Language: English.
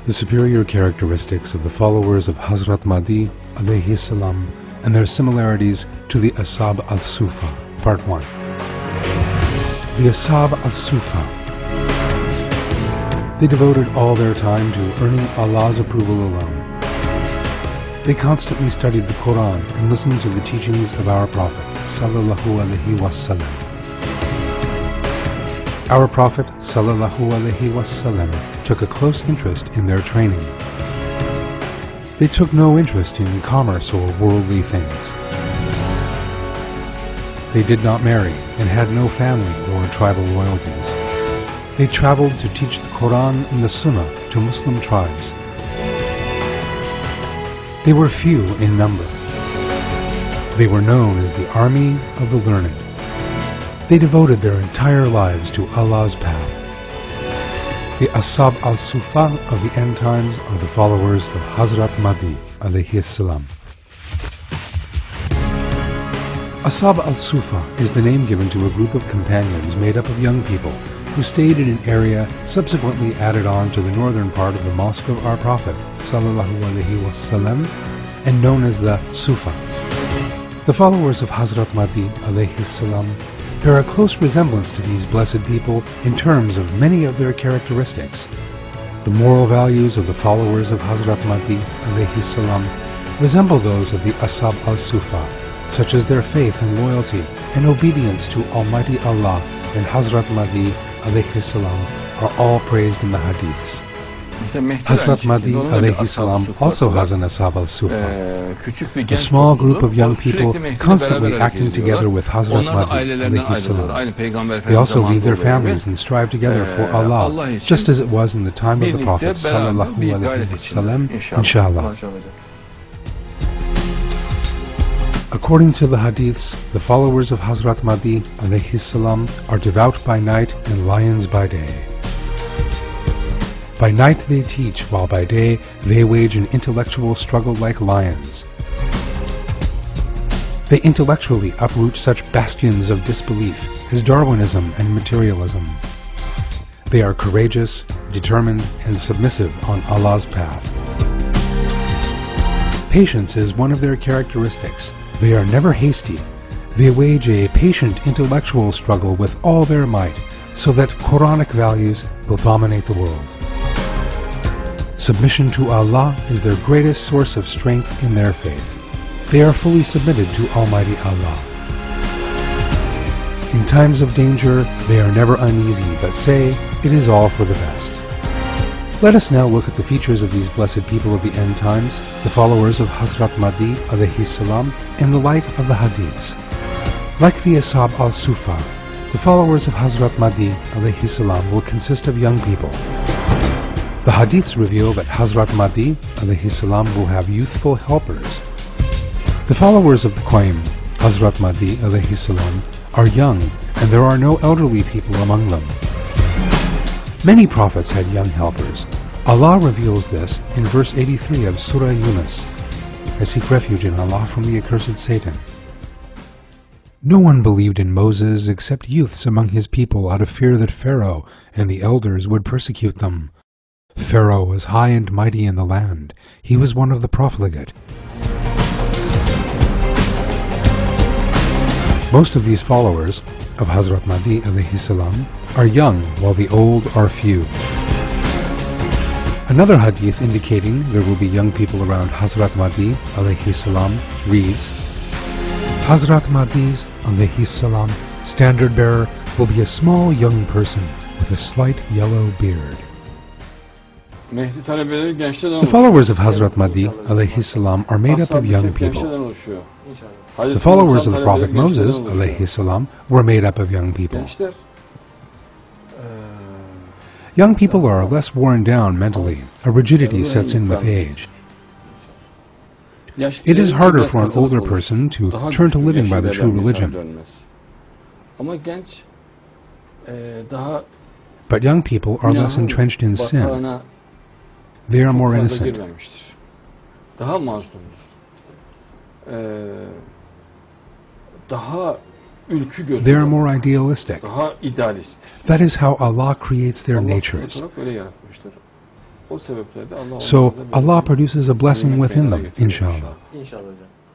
The superior characteristics of the followers of Hazrat Mahdi alayhi salam and their similarities to the Ashab al-Sufa. Part 1. The Ashab al-Sufa. They devoted all their time to earning Allah's approval alone. They constantly studied the Quran and listened to the teachings of our Prophet sallallahu alaihi wasallam. Our Prophet sallallahu alaihi wasallam took a close interest in their training. They took no interest in commerce or worldly things. They did not marry and had no family or tribal loyalties. They traveled to teach the Quran and the Sunnah to Muslim tribes. They were few in number. They were known as the army of the learned. They devoted their entire lives to Allah's path. The Ashab al-Sufa of the end times are the followers of Hazrat Mahdi alayhi salam. Ashab al-Sufa is the name given to a group of companions made up of young people who stayed in an area subsequently added on to the northern part of the Mosque of our Prophet sallallahu alaihi wasallam and known as the Sufa. The followers of Hazrat Mahdi alayhi salam bear a close resemblance to these blessed people in terms of many of their characteristics. The moral values of the followers of Hazrat Mahdi alayhi salam resemble those of the Ashab al-Sufa, such as their faith and loyalty and obedience to Almighty Allah and Hazrat Mahdi alayhi salam are all praised in the hadiths. Hazrat Mahdi alayhi salam also has an Ashab al-Sufa, a small group of young people constantly acting together with Hazrat Mahdi alayhi salam. They also leave their families and strive together for Allah, just as it was in the time of the Prophet sallallahu alaihi wasallam, inshallah. According to the hadiths, the followers of Hazrat Mahdi alayhi salam are devout by night and lions by day. By night they teach, while by day they wage an intellectual struggle like lions. They intellectually uproot such bastions of disbelief as Darwinism and materialism. They are courageous, determined, and submissive on Allah's path. Patience is one of their characteristics. They are never hasty. They wage a patient intellectual struggle with all their might so that Quranic values will dominate the world. Submission to Allah is their greatest source of strength in their faith. They are fully submitted to Almighty Allah. In times of danger, they are never uneasy, but say, it is all for the best. Let us now look at the features of these blessed people of the end times, the followers of Hazrat Mahdi alayhi salam, in the light of the hadiths. Like the Ashab al-Sufa, the followers of Hazrat Mahdi alayhi salam will consist of young people. The hadiths reveal that Hazrat Mahdi alayhi salam will have youthful helpers. The followers of the Qaim, Hazrat Mahdi alayhi salam, are young and there are no elderly people among them. Many prophets had young helpers. Allah reveals this in verse 83 of Surah Yunus. I seek refuge in Allah from the accursed Satan. No one believed in Moses except youths among his people out of fear that Pharaoh and the elders would persecute them. Pharaoh was high and mighty in the land. He was one of the profligate. Most of these followers of Hazrat Mahdi alayhi salam are young, while the old are few. Another hadith indicating there will be young people around Hazrat Mahdi alayhi salam reads, Hazrat Mahdi's alayhi salam standard bearer will be a small young person with a slight yellow beard. The followers of Hazrat Mahdi alayhi salam are made up of young people. The followers of the Prophet Moses alayhi salam were made up of young people. Young people are less worn down mentally. A rigidity sets in with age. It is harder for an older person to turn to living by the true religion. But young people are less entrenched in sin. They are more innocent. They are more idealistic. That is how Allah creates their natures. O sebeple de Allah So onlara da böyle Allah bir produces a blessing nimet within meydana them, getiriyor inshallah. inşallah. İnşallah hocam.